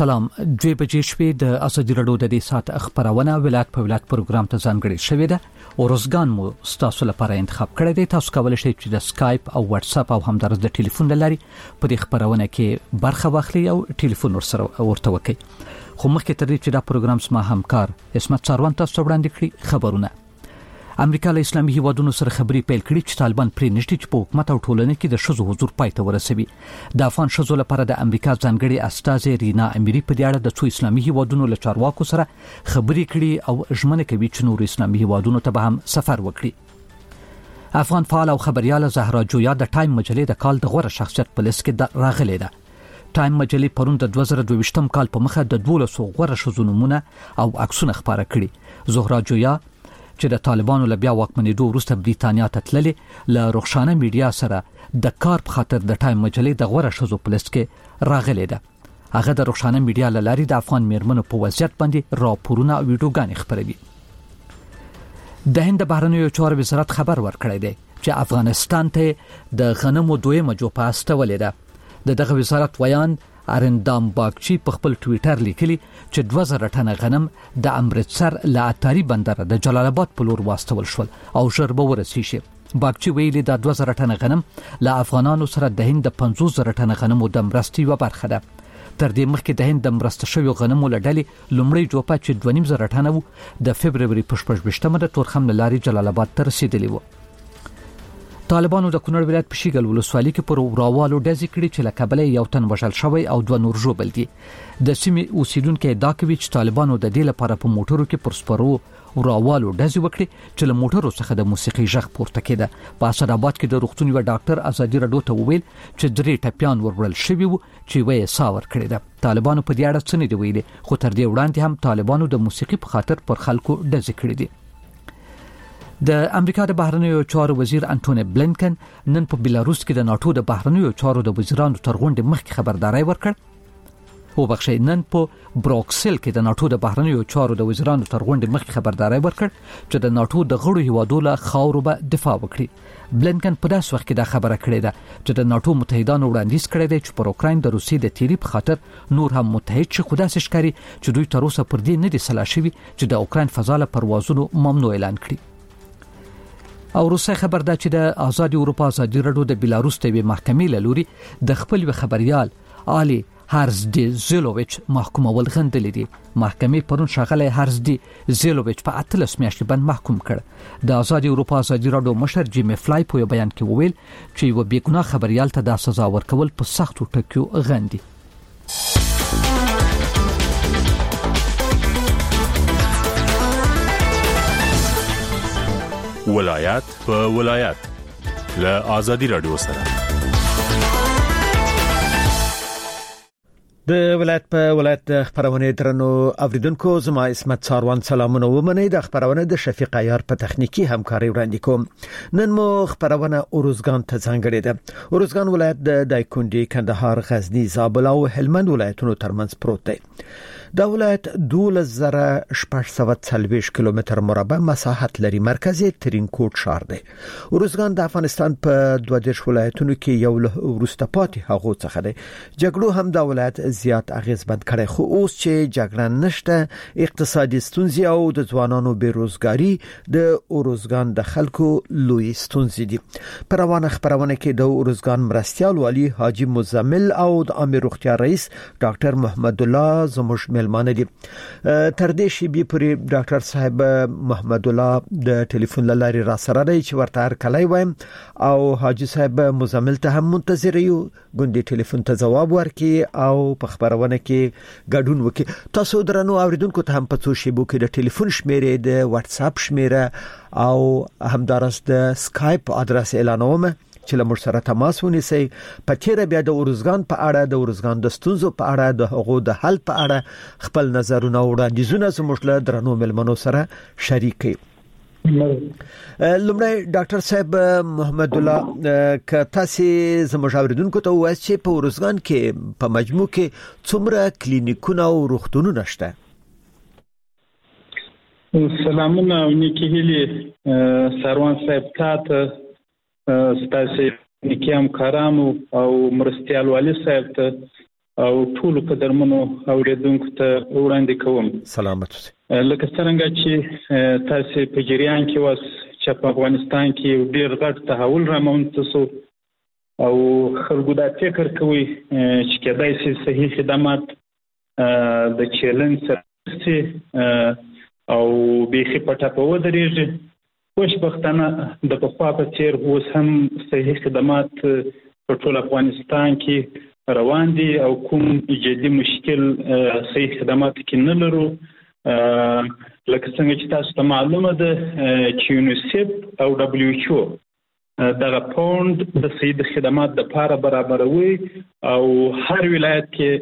سلام. 2 بجې شپې د ازادي رادیو د دې سات خبرونه ولایت په ولایت پروګرام ته ځانګړي شوې ده او روزګان مو تاسو لپاره انتخاب کړی دی. تاسو کولی شئ چې د سکایپ او واتس اپ او همدارس د ټلیفون لاري په دې خبرونه کې برخه واخلئ او ټلیفون ورته وکړئ. خو مخکې تر دې چې دا پروګرام سم همکار اسمت ساروان تاسو وړاندې کړي خبرونه. امریکا له اسلامي هیوادونو سره خبرې پیل کړې چې طالبان پرې نشي چې په حکومت او ټولنه کې د شذو حضور پای ته ورسوي. د افغان شذو لپاره د امریکا ځانګړي استازي رینا اميري په دې اړه د څو اسلامي هیوادونو له چارواکو سره خبرې کړې او ژمنه کوي چې نور اسلامي هیوادونو ته به هم سفر وکړي. افغان فعال او خبرياله زهرا جویا د ټایم مجلې د کال د غوره شخصیت په لیست کې راغلې ده. ټایم مجلې پرون د 2022م کال په مخه د 1200 غوره شذو نمونه او عکسونه خبره کړي. زهرا جویا چې د طالبانو له بیا واکمنېدو وروسته بریتانیا ته تللې له روښانه میډیا سره د کار په خاطر د ټایم مجلې د غوره شذو په لیست کې راغلې ده. هغه د روښانه میډیا له لارې د افغان میرمنو په وضعیت باندې راپورونه او ویډیوګانې خپروي. د هند بهرنیو چارو وزارت خبر ورکړی دی چې افغانستان ته د غنمو دویمه جوپه استولې ده. دغه وزارت ویان ارندام باغچی په خپل ټوئیټر لیکلی چې 2000 ټنه غنم د امرتسر له اتاری بندر د جلال آباد په لور واستول شول او ژر به ورسیږي. باغچی ویلي د 2000 ټنه غنم له افغانانو سره د هند د 50000 ټنه غنمو د مرستې یوه برخه ده. تر دې مخکې د هند د مرسته شویو غنمو له ډلې لومړی جوپه چې 2500 ټنه وو د فبروري په 28مه د تورخم له لارې جلال آباد ته رسیدلی وو. طالبانو د کونړ ولایت په شیګل ولسوالۍ کې پر وراوالو ډزې کړې چې له کبله یو تن وژل شوی او 2 نور ژوبل دي. د سیمې اوسیدونکو ادعا کوي چې طالبانو د دې لپاره په موټرو کې پر سپرو وراوالو ډزې وکړي چې له موټرو څخه د موسیقي غږ پورته کېده. په اسداباد کې د روغتون یو ډاکټر ازادي رادیو ته وویل چې 3 ټپیان ورول شوي وو چې وې ساور کړی ده. طالبانو په دې اړه څه نه دی ویلي، خو تر دې وړاندې هم طالبانو د موسیقي په خاطر پر خلکو ډزې کړې دي. د امریکا د بهرنیو چارو وزیر انټونی بلینکن نن په بیلاروس کې د ناتو د بهرنیو چارو د وزیرانو تر غونډې مخکې خبرداري ورکړ. او بخښي نن په بروکسل کې د ناتو د بهرنیو چارو د وزیرانو تر غونډې مخکې خبرداري ورکړ چې د ناتو د غړو هیوادو له خاورو به دفاع وکړي. بلینکن په داس وخت کې دا خبره کړې ده چې د ناتو متحدانو وړاندیز کړی دی چې پر اوکراین د روسي د تیری په خاطر نور هم متحد شي، خو داسې ښکاري چې دوی تر اوسه پر دې نه دي سلا شوي چې د اوکراین فضا له پروازونو ممنوع اعلان کړي. او روسي خبر ده چې د آزادي اروپا ازادي رادیو د بیلاروس ته محکمې له لوري د خپل خبريال آلی هارزدی زیلوویچ محکومول غندلې دي. محکمې پرون شغله هارزدی زیلوویچ په 18 میاشتې باندې محکوم کړ. د آزادي اروپا ازادي رادیو مشر جیمی فلای په بیان کې وویل چې یو بیګناه خبريال ته د سزا ورکول په سختو ټکیو غندي. ولایت په ولایت له آزادي رادیو سره د ولایت په ولایت خبرونه درنو اوریدونکو، زما اسمت ساروان سلامونه ومنئ. د خبرونه د شفیق عیار په تخنیکی همکاري وړاندې کوم. نن مو خبرونه اروزګان ته ځانګړې ده. اروزګان ولایت د دایکنډي، کندهار، غزنی، زابل او هلمند ولایتونو ترمنځ پروت دی. دا ولایت 12640 کیلومتر مربع مساحت لري. مرکزي ترين کوټ شهر دی. اروزګان د افغانستان په 22 ولایتونو کې یو له ورسته پاتې هغو څخه دی. جګړو هم دا ولایت زیات اغیز بند کړي، خو اوس چې جګړه نشته، اقتصادي ستونزې او د ځوانانو بیروزګاری د اروزګان د خلکو لوی ستونزې دي. پر روانه خبرونه کې د اروزګان مرستيال والی حاجی مزمل او د امیر روغتیا رئیس ډاکټر محمد الله زموږ ملمانه دي. تر دې شی به پوری ډاکټر صاحب محمد الله د ټلیفون لاري را سره دی چې ورته هر کله وایم او حاجی صاحب مزمل ته هم منتظر یو ګوندې ټلیفون ته جواب ورکړي او په خبرونه کې ګډون وکړي. تاسو درنو اوریدونکو ته هم په څو شیبو کې د ټلیفون شمیره، د واتس اپ شمیره او همدارس د سکایپ ادرس اعلانوم چې له موږ سره تماس ونیسئ. په تیر بیا د اروزګان په اړه، د اروزګان د ستونزو په اړه، د هغو د حل په اړه خپل نظرونه او وړاندیزونه زموږ له درنو ملمنو سره شریکي. لومړی ډاکټر صاحب محمد الله، که تاسو زموږ اوریدونکو ته وایي چې په اروزګان کې په مجموع کې څومره کلینیکونه او روغتونونه شته؟ سلامونه او نیکی هیلې سروان صاحب ته ستاسو نیکی همکارانو او مرستیال والی صاحب ته او ټول قدرمنو اوریدونکو ته وړاندې کوم. سلامت اوسئ. لکه څنګه چې تاسو په جریان کې واس چې په افغانستان کې ډېر غټ تحول رامنځته شو او خلکو دا فکر کوي چې کېدای شي صحیح خدمات د چیلنج سره او بيخي پټه په ودرېږي. خوشبختانه د پخوا په څیر اوس هم صحیح خدمات په ټول افغانستان کې روان دي او کوم جدي مشکل صحیح خدمات کې نه لرو. لکه څنګه چې تاسو ته معلومه ده چې یونیسف او WHO دغه پوند د صحیح خدمات لپاره برابروي او هر ولایت کې